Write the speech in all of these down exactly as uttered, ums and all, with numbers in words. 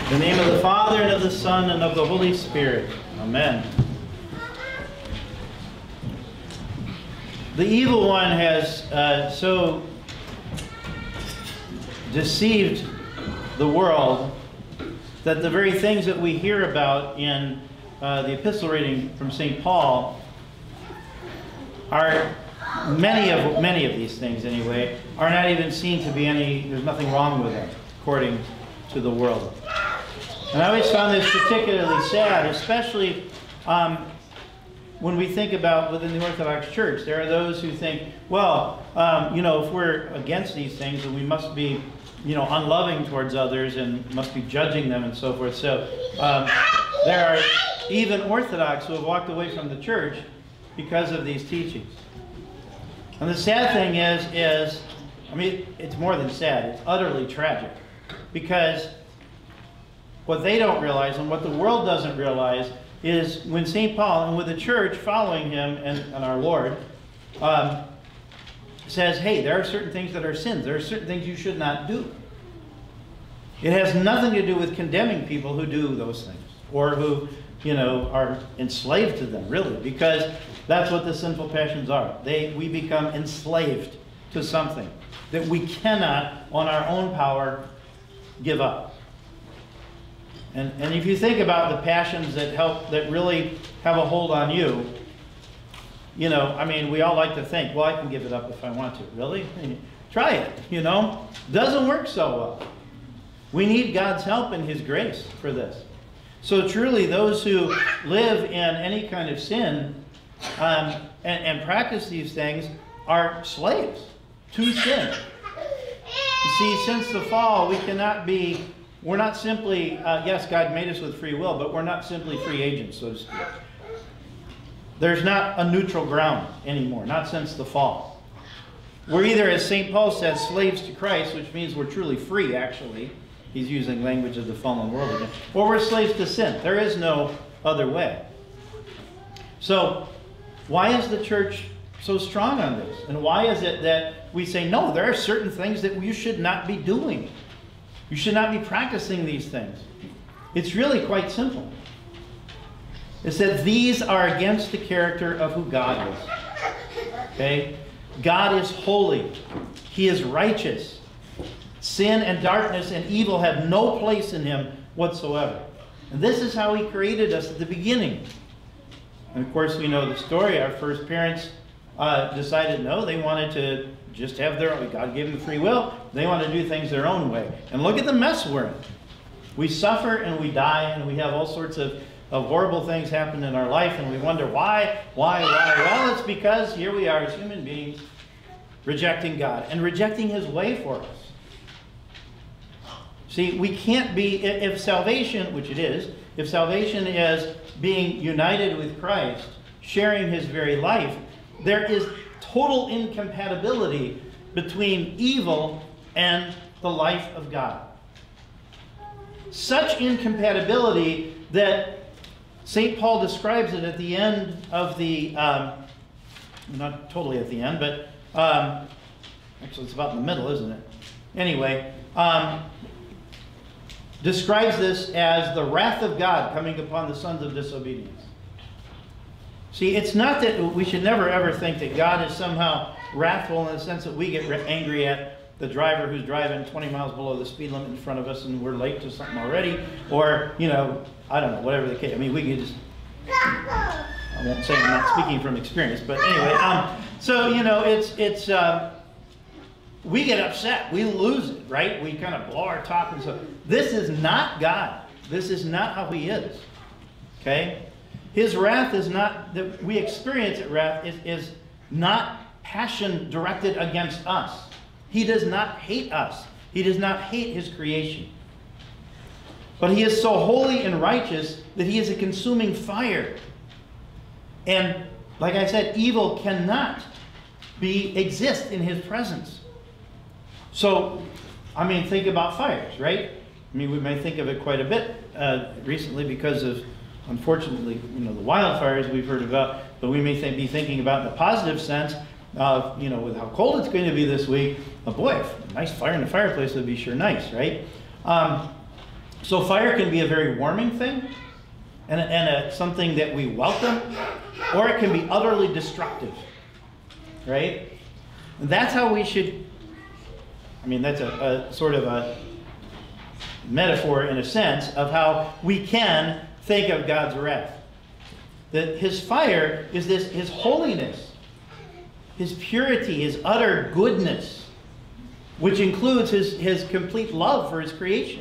In the name of the Father, and of the Son, and of the Holy Spirit. Amen. The evil one has uh, so deceived the world that the very things that we hear about in uh, the epistle reading from Saint Paul are many of many of these things anyway are not even seen to be any. There's nothing wrong with them according to the world. And I always found this particularly sad, especially um, when we think about within the Orthodox Church. There are those who think, well, um, you know, if we're against these things, then we must be, you know, unloving towards others and must be judging them and so forth. So um, there are even Orthodox who have walked away from the Church because of these teachings. And the sad thing is, is, I mean, it's more than sad, it's utterly tragic. Because what they don't realize and what the world doesn't realize is when Saint Paul, and with the Church following him and, and our Lord, um, says, hey, there are certain things that are sins. There are certain things you should not do. It has nothing to do with condemning people who do those things or who, you know, are enslaved to them, really, because that's what the sinful passions are. They, we become enslaved to something that we cannot, on our own power, give up. And, and if you think about the passions that help, that really have a hold on you, you know, I mean, we all like to think, well, I can give it up if I want to. Really? Try it, you know. Doesn't work so well. We need God's help and His grace for this. So truly, those who live in any kind of sin um, and, and practice these things are slaves to sin. You see, since the fall, we cannot be... We're not simply, uh, yes, God made us with free will, but we're not simply free agents, so to speak. There's not a neutral ground anymore, not since the fall. We're either, as Saint Paul says, slaves to Christ, which means we're truly free, actually. He's using language of the fallen world again. Or we're slaves to sin. There is no other way. So, why is the Church so strong on this? And why is it that we say, no, there are certain things that you should not be doing? You should not be practicing these things. It's really quite simple. It's that these are against the character of who God is. Okay? God is holy. He is righteous. Sin and darkness and evil have no place in Him whatsoever. And this is how He created us at the beginning. And of course, we know the story. Our first parents uh, decided no, they wanted to just have their own. God gave them free will. They want to do things their own way. And look at the mess we're in. We suffer and we die and we have all sorts of, of horrible things happen in our life and we wonder why, why, why? Well, it's because here we are as human beings rejecting God and rejecting His way for us. See, we can't be, if salvation, which it is, if salvation is being united with Christ, sharing His very life, there is total incompatibility between evil and the life of God. Such incompatibility that Saint Paul describes it at the end of the, um, not totally at the end, but um, actually it's about in the middle, isn't it? Anyway, um, describes this as the wrath of God coming upon the sons of disobedience. See, it's not that we should never ever think that God is somehow wrathful in the sense that we get angry at the driver who's driving twenty miles below the speed limit in front of us and we're late to something already. Or, you know, I don't know, whatever the case. I mean, we could just, I won't say I'm not speaking from experience, but anyway. Um, so, you know, it's, it's uh, we get upset. We lose it, right? We kind of blow our top and so. This is not God. This is not how He is. Okay? His wrath is not, that we experience it, wrath is, is not passion directed against us. He does not hate us. He does not hate His creation. But He is so holy and righteous that He is a consuming fire. And like I said, evil cannot be exist in His presence. So, I mean, think about fires, right? I mean, we may think of it quite a bit uh, recently because of, unfortunately, you know, the wildfires we've heard about, but we may th be thinking about in a positive sense, uh, you know, with how cold it's going to be this week. Oh boy, a nice fire in the fireplace would be sure nice, right? Um, So fire can be a very warming thing, and, a, and a, something that we welcome, or it can be utterly destructive, right? And that's how we should, I mean, that's a, a sort of a metaphor in a sense of how we can think of God's wrath. That his fire is this, his holiness, his purity, his utter goodness, which includes his, his complete love for his creation.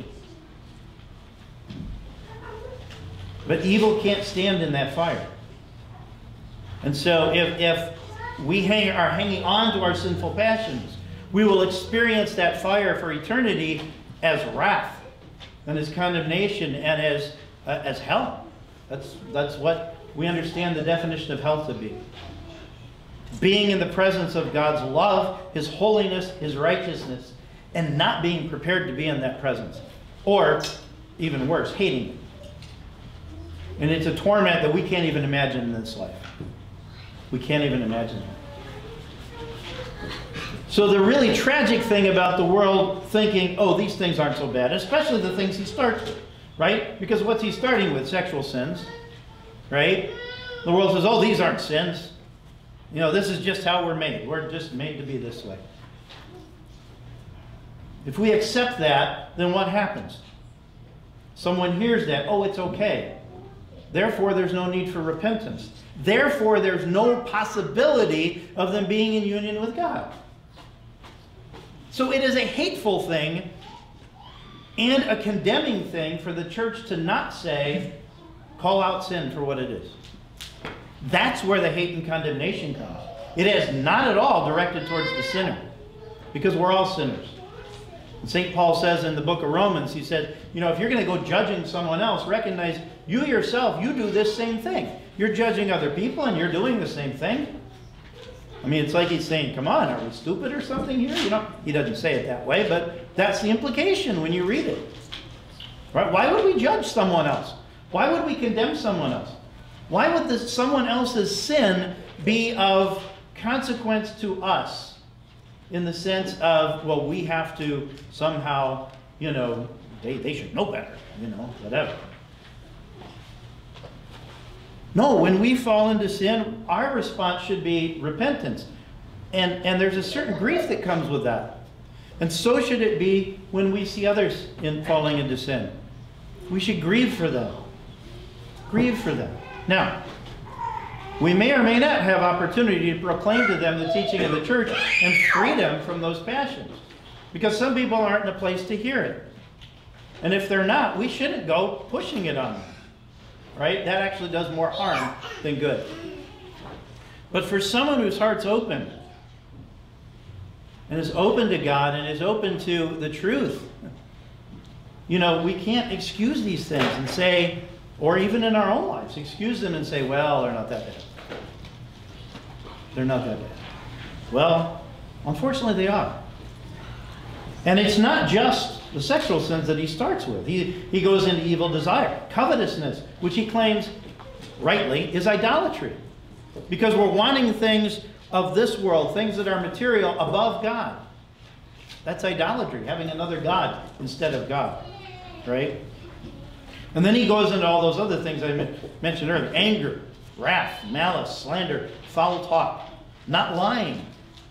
But evil can't stand in that fire. And so if, if we hang, are hanging on to our sinful passions, we will experience that fire for eternity as wrath and as condemnation and as, uh, as hell. That's, that's what we understand the definition of hell to be. Being in the presence of God's love, his holiness, his righteousness, and not being prepared to be in that presence. Or, even worse, hating it. And it's a torment that we can't even imagine in this life. We can't even imagine it. So the really tragic thing about the world thinking, oh, these things aren't so bad, especially the things he starts with, right? Because what's he starting with? Sexual sins, right? The world says, oh, these aren't sins. You know, this is just how we're made. We're just made to be this way. If we accept that, then what happens? Someone hears that, oh, it's okay. Therefore, there's no need for repentance. Therefore, there's no possibility of them being in union with God. So it is a hateful thing and a condemning thing for the church to not say, call out sin for what it is. That's where the hate and condemnation comes. It is not at all directed towards the sinner, because we're all sinners. Saint Paul says in the book of Romans, he said, you know, if you're going to go judging someone else, recognize you yourself, you do this same thing. You're judging other people and you're doing the same thing. I mean, it's like he's saying, come on, are we stupid or something here? You know, he doesn't say it that way, but that's the implication when you read it. Right? Why would we judge someone else? Why would we condemn someone else? Why would this, someone else's sin be of consequence to us? In the sense of, well, we have to somehow, you know, they, they should know better, you know, whatever. No, when we fall into sin, our response should be repentance. And, and there's a certain grief that comes with that. And so should it be when we see others in falling into sin. We should grieve for them. Grieve for them. Now, we may or may not have opportunity to proclaim to them the teaching of the church and free them from those passions. Because some people aren't in a place to hear it. And if they're not, we shouldn't go pushing it on them. Right? That actually does more harm than good. But for someone whose heart's open, and is open to God, and is open to the truth, you know, we can't excuse these things and say, or even in our own lives, excuse them and say, well, they're not that bad. They're not that bad. Well, unfortunately they are. And it's not just the sexual sins that he starts with. He, he goes into evil desire, covetousness, which he claims, rightly, is idolatry. Because we're wanting things of this world, things that are material, above God. That's idolatry, having another God instead of God. Right? And then he goes into all those other things I mentioned earlier. Anger, wrath, malice, slander, foul talk, not lying.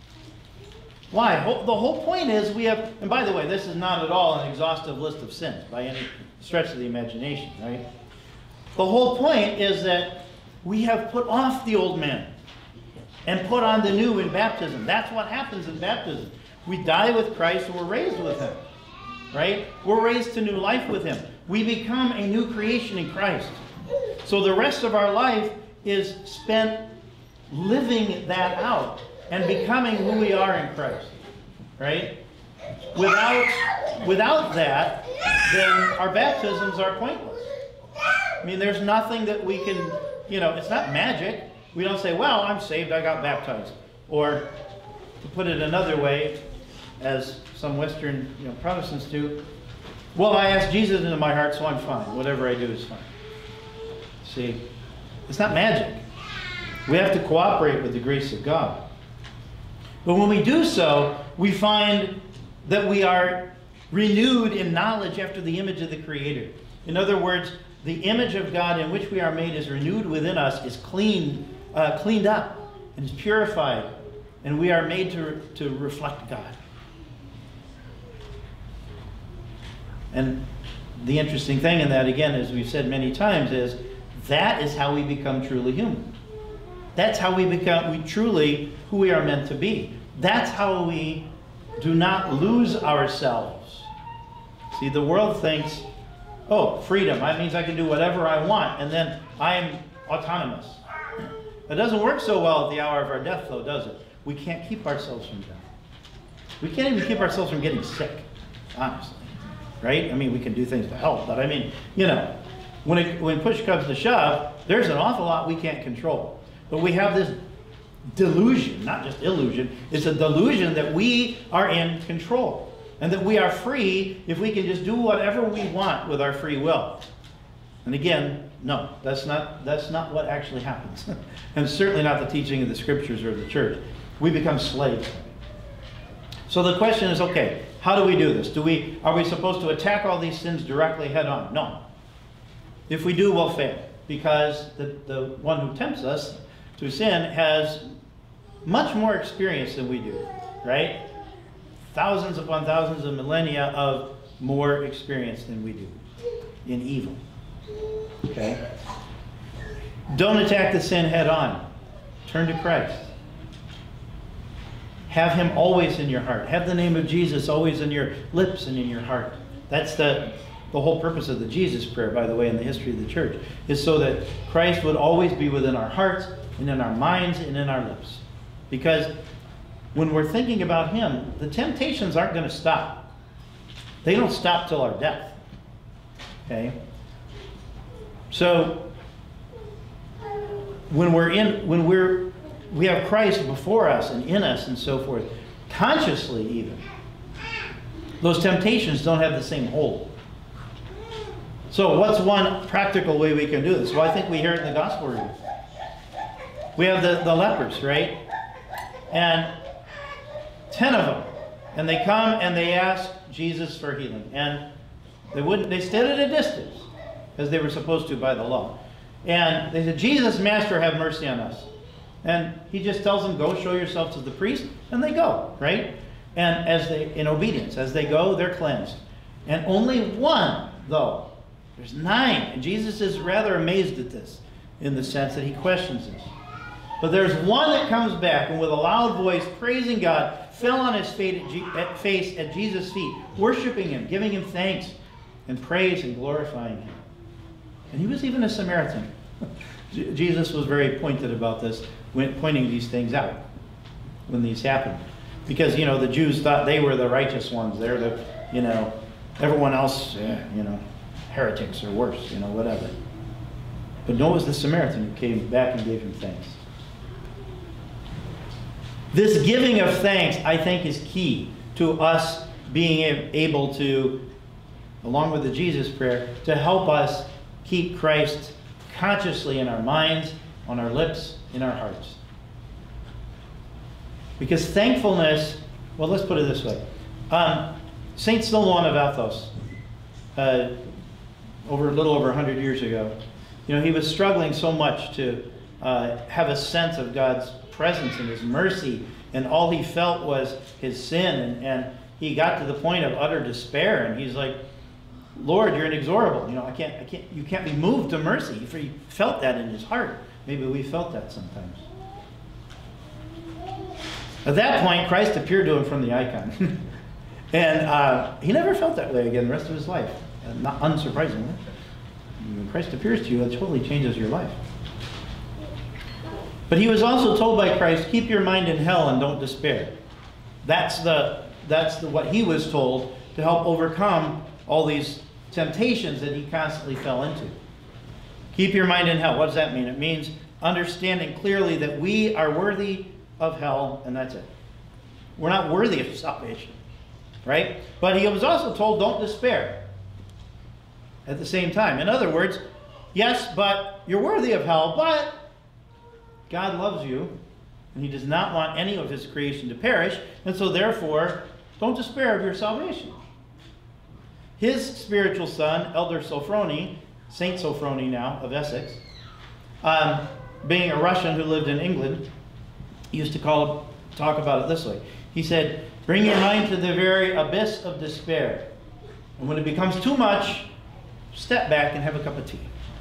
Why? The whole point is we have, and by the way, this is not at all an exhaustive list of sins by any stretch of the imagination, right? The whole point is that we have put off the old man and put on the new in baptism. That's what happens in baptism. We die with Christ and we're raised with him, right? We're raised to new life with him. We become a new creation in Christ. So the rest of our life is spent living that out and becoming who we are in Christ, right? Without, without that, then our baptisms are pointless. I mean, there's nothing that we can, you know, it's not magic. We don't say, well, I'm saved, I got baptized. Or, to put it another way, as some Western, you know, Protestants do, well, I asked Jesus into my heart, so I'm fine. Whatever I do is fine. See, it's not magic. We have to cooperate with the grace of God. But when we do so, we find that we are renewed in knowledge after the image of the Creator. In other words, the image of God in which we are made is renewed within us, is clean, uh, cleaned up, and is purified, and we are made to, to reflect God. And the interesting thing in that, again, as we've said many times, is that is how we become truly human. That's how we become we truly who we are meant to be. That's how we do not lose ourselves. See, the world thinks, oh, freedom, that means I can do whatever I want, and then I am autonomous. It doesn't work so well at the hour of our death, though, does it? We can't keep ourselves from death. We can't even keep ourselves from getting sick, honestly. Right? I mean, we can do things to help, but I mean, you know, when, it, when push comes to shove, there's an awful lot we can't control. But we have this delusion, not just illusion, it's a delusion that we are in control and that we are free if we can just do whatever we want with our free will. And again, no, that's not, that's not what actually happens. And certainly not the teaching of the scriptures or the church. We become slaves. So the question is, okay, how do we do this? Do we, are we supposed to attack all these sins directly head on? No. If we do, we'll fail. Because the, the one who tempts us to sin has much more experience than we do, right? Thousands upon thousands of millennia of more experience than we do in evil. Okay? Don't attack the sin head on. Turn to Christ. Have him always in your heart. Have the name of Jesus always in your lips and in your heart. That's the, the whole purpose of the Jesus prayer, by the way, in the history of the church, is so that Christ would always be within our hearts and in our minds and in our lips. Because when we're thinking about him, the temptations aren't going to stop. They don't stop till our death. Okay? So when we're in, when we're, we have Christ before us and in us and so forth, consciously even, those temptations don't have the same hold. So what's one practical way we can do this? Well, I think we hear it in the gospel reading. We have the, the lepers, right? And ten of them. And they come and they ask Jesus for healing. And they wouldn't, they stood at a distance, as they were supposed to by the law. And they said, Jesus, Master, have mercy on us. And he just tells them, go show yourself to the priest. And they go, right? And as they, in obedience, as they go, they're cleansed. And only one, though, there's nine. And Jesus is rather amazed at this, in the sense that he questions this. But there's one that comes back and with a loud voice, praising God, fell on his face at Jesus' feet, worshiping him, giving him thanks and praise and glorifying him. And he was even a Samaritan. Jesus was very pointed about this, when pointing these things out when these happened. Because, you know, the Jews thought they were the righteous ones. They're the, you know, everyone else, yeah, you know, heretics or worse, you know, whatever. But no, it was the Samaritan who came back and gave him thanks. This giving of thanks, I think, is key to us being able to, along with the Jesus prayer, to help us keep Christ consciously in our minds, on our lips, in our hearts. Because thankfulness, well, let's put it this way. Um, Saint Silouan of Athos, uh, over a little over one hundred years ago, you know, he was struggling so much to uh, have a sense of God's presence and his mercy, and all he felt was his sin, and, and he got to the point of utter despair, and he's like, Lord, you're inexorable. You know, I can't, I can't, you can't be moved to mercy. He felt that in his heart. Maybe we felt that sometimes. At that point, Christ appeared to him from the icon. And uh, he never felt that way again the rest of his life. Uh, not unsurprisingly. When Christ appears to you, it totally changes your life. But he was also told by Christ, keep your mind in hell and don't despair. That's the, that's the, what he was told to help overcome all these temptations that he constantly fell into. Keep your mind in hell. What does that mean? It means understanding clearly that we are worthy of hell, and that's it. We're not worthy of salvation, right? But he was also told, don't despair at the same time. In other words, yes, but you're worthy of hell, but God loves you, and he does not want any of his creation to perish, and so therefore, don't despair of your salvation. his spiritual son, Elder Sophrony, Saint Sophrony now, of Essex, um, being a Russian who lived in England, used to call, talk about it this way. He said, bring your mind to the very abyss of despair. And when it becomes too much, step back and have a cup of tea.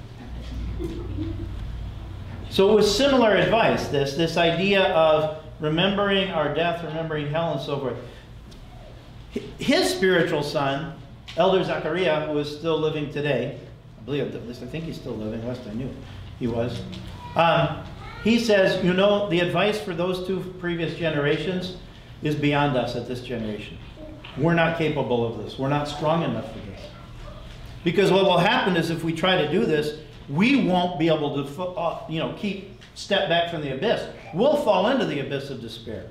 So it was similar advice, this, this idea of remembering our death, remembering hell, and so forth. His spiritual son, Elder Zachariah, who is still living today, I believe, at least I think he's still living, last I knew he was, um, he says, you know, the advice for those two previous generations is beyond us at this generation. We're not capable of this. We're not strong enough for this. Because what will happen is if we try to do this, we won't be able to, uh, you know, keep step back from the abyss. We'll fall into the abyss of despair.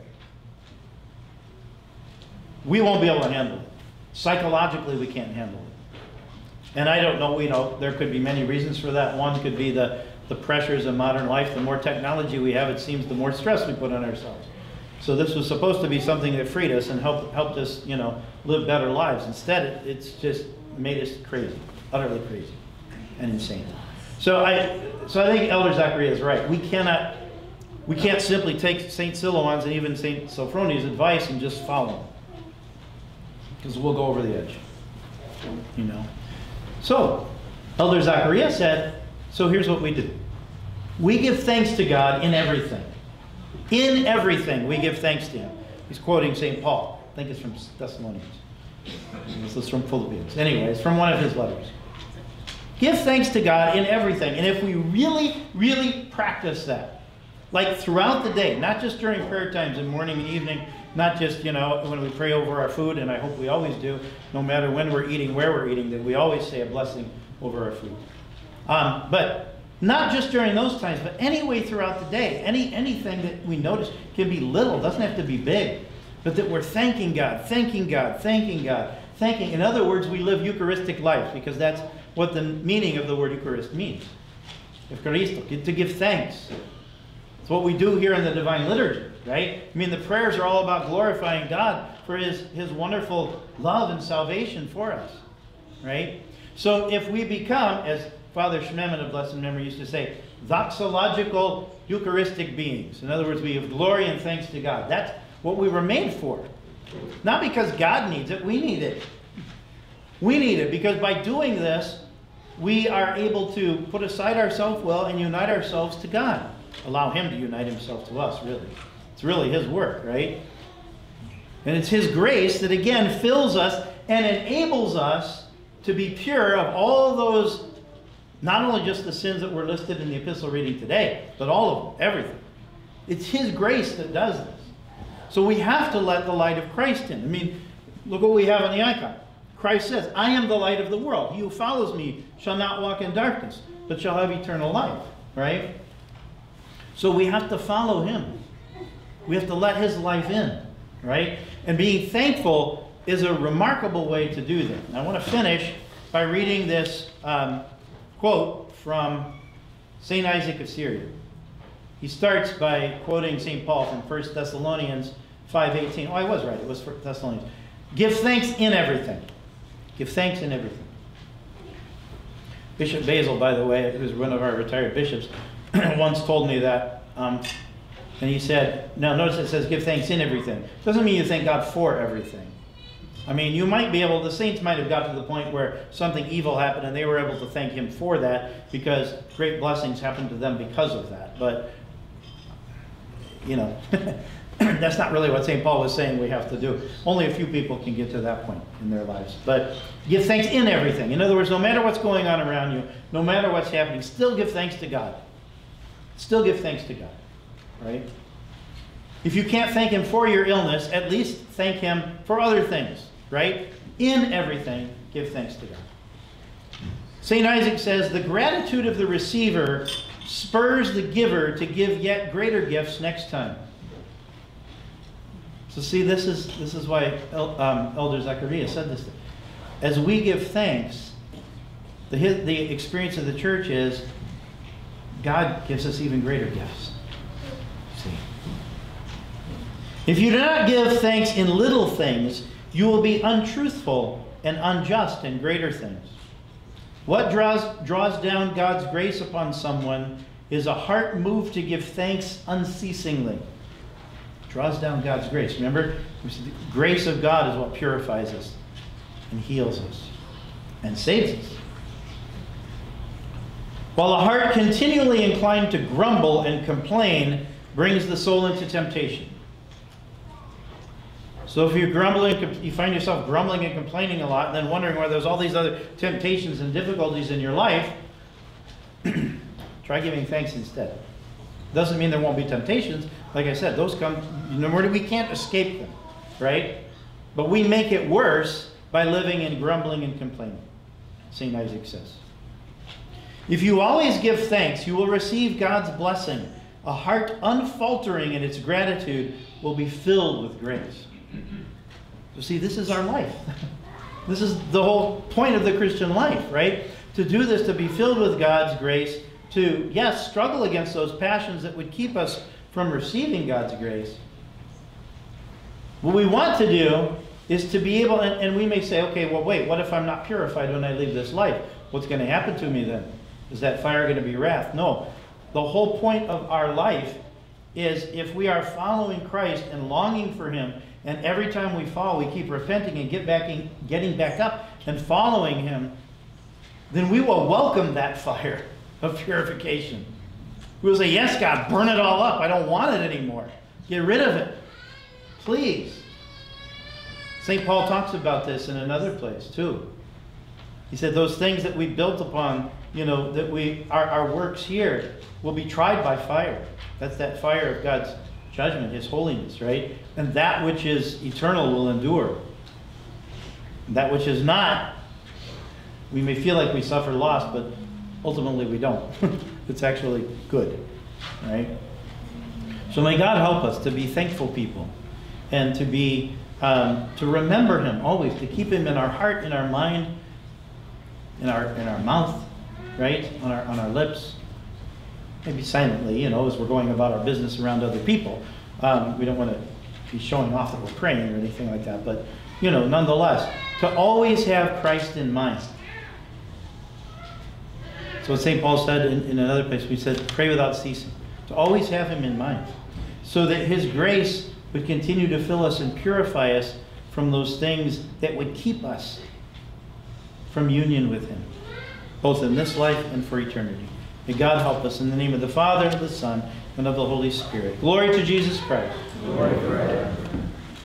We won't be able to handle it. Psychologically, we can't handle it. And I don't know, you know, there could be many reasons for that. One could be the, the pressures of modern life. The more technology we have, it seems, the more stress we put on ourselves. So this was supposed to be something that freed us and helped, helped us, you know, live better lives. Instead, it, it's just made us crazy, utterly crazy and insane. So I, so I think Elder Zachariah is right. We cannot, we can't simply take Saint Silouan's and even Saint Sophrony's advice and just follow them, because we'll go over the edge, you know. So Elder Zachariah said, so here's what we do. We give thanks to God in everything. In everything, we give thanks to Him. He's quoting Saint Paul. I think it's from Thessalonians. This is from Philippians. Anyway, it's from one of his letters. Give thanks to God in everything. And if we really, really practice that, like throughout the day, not just during prayer times in morning and evening, not just, you know, when we pray over our food, and I hope we always do, no matter when we're eating, where we're eating, that we always say a blessing over our food. Um, but not just during those times, but any way throughout the day. Any, anything that we notice can be little, doesn't have to be big, but that we're thanking God, thanking God, thanking God, thanking. In other words, we live Eucharistic lives, because that's what the meaning of the word Eucharist means. Eucharisto, to give thanks. It's what we do here in the Divine Liturgy, right? I mean, the prayers are all about glorifying God for His, His wonderful love and salvation for us, right? So if we become, as Father Schmemann of blessed memory used to say, doxological Eucharistic beings. In other words, we give glory and thanks to God. That's what we were made for. Not because God needs it, we need it. We need it because by doing this, we are able to put aside our self-will and unite ourselves to God. Allow Him to unite Himself to us, really. It's really His work, right? And it's His grace that, again, fills us and enables us to be pure of all those, not only just the sins that were listed in the epistle reading today, but all of them, everything. It's His grace that does this. So we have to let the light of Christ in. I mean, look what we have on the icon. Christ says, I am the light of the world. He who follows me shall not walk in darkness, but shall have eternal life, right? So we have to follow Him. We have to let His life in, right? And being thankful is a remarkable way to do that. And I want to finish by reading this um, quote from Saint Isaac of Syria. He starts by quoting Saint Paul from First Thessalonians five eighteen. Oh, I was right. It was for Thessalonians. Give thanks in everything. Give thanks in everything. Bishop Basil, by the way, who's one of our retired bishops, once told me that. Um, and he said, now notice it says give thanks in everything. Doesn't mean you thank God for everything. I mean, you might be able, the saints might have got to the point where something evil happened and they were able to thank Him for that because great blessings happened to them because of that. But, you know, that's not really what Saint Paul was saying we have to do. Only a few people can get to that point in their lives. But give thanks in everything. In other words, no matter what's going on around you, no matter what's happening, still give thanks to God. Still give thanks to God, right? If you can't thank Him for your illness, at least thank Him for other things, right? In everything, give thanks to God. Saint Isaac says, the gratitude of the receiver spurs the giver to give yet greater gifts next time. So see, this is, this is why El, um, Elder Zachariah said this. As we give thanks, the, the experience of the church is God gives us even greater gifts. See? If you do not give thanks in little things, you will be untruthful and unjust in greater things. What draws, draws down God's grace upon someone is a heart moved to give thanks unceasingly. Draws down God's grace. Remember, the grace of God is what purifies us and heals us and saves us. While a heart continually inclined to grumble and complain brings the soul into temptation. So if you're grumbling, you find yourself grumbling and complaining a lot, and then wondering why there's all these other temptations and difficulties in your life, try giving thanks instead. Doesn't mean there won't be temptations. Like I said, those come, no matter, we can't escape them, right? But we make it worse by living in grumbling and complaining, Saint Isaac says. If you always give thanks, you will receive God's blessing. A heart unfaltering in its gratitude will be filled with grace. So see, this is our life. This is the whole point of the Christian life, right? To do this, to be filled with God's grace, to, yes, struggle against those passions that would keep us from receiving God's grace. What we want to do is to be able, and, and we may say, okay, well, wait, what if I'm not purified when I leave this life? What's going to happen to me then? Is that fire going to be wrath? No. The whole point of our life is if we are following Christ and longing for Him, and every time we fall, we keep repenting and get back in, getting back up and following Him, then we will welcome that fire of purification. We will say, yes, God, burn it all up. I don't want it anymore. Get rid of it. Please. Saint Paul talks about this in another place, too. He said those things that we built upon, you know, that we, our, our works here will be tried by fire. That's that fire of God's judgment, His holiness, right? And that which is eternal will endure. That which is not, we may feel like we suffer loss, but ultimately we don't. It's actually good, right? So may God help us to be thankful people and to be, um, to remember Him always, to keep Him in our heart, in our mind, in our, in our mouth, right? On our, on our lips. Maybe silently, you know, as we're going about our business around other people. Um, we don't want to be showing off that we're praying or anything like that, but, you know, nonetheless, to always have Christ in mind. So what Saint Paul said in, in another place, we said, pray without ceasing. To always have Him in mind, so that His grace would continue to fill us and purify us from those things that would keep us from union with Him, both in this life and for eternity. May God help us in the name of the Father, and of the Son, and of the Holy Spirit. Glory to Jesus Christ. Glory forever.